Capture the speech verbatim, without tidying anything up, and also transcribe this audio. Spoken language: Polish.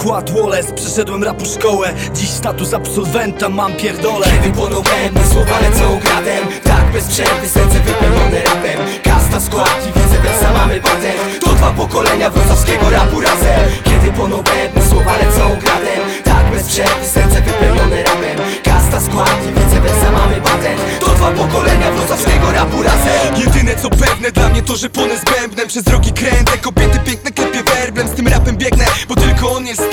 skład Wallace, przeszedłem rapu szkołę. Dziś status absolwenta mam pierdolę. Kiedy płoną bębny, słowa lecą gradem. Tak bez przerwy, serce wypełnione rapem. Kasta, skład i widzę wersa, mamy patent. To dwa pokolenia wrocławskiego rapu razem. Kiedy płoną bębny, słowa lecą gradem. Tak bez przerwy, serce wypełnione rapem. Kasta, skład i widzę wersa, mamy patent. To dwa pokolenia wrocławskiego rapu razem. Jedyne co pewne dla mnie to, że płonę z bębnem. Przez drogi krętę, kobiety piękne klepie werblem. Z tym rapem biegnę, bo tylko on jest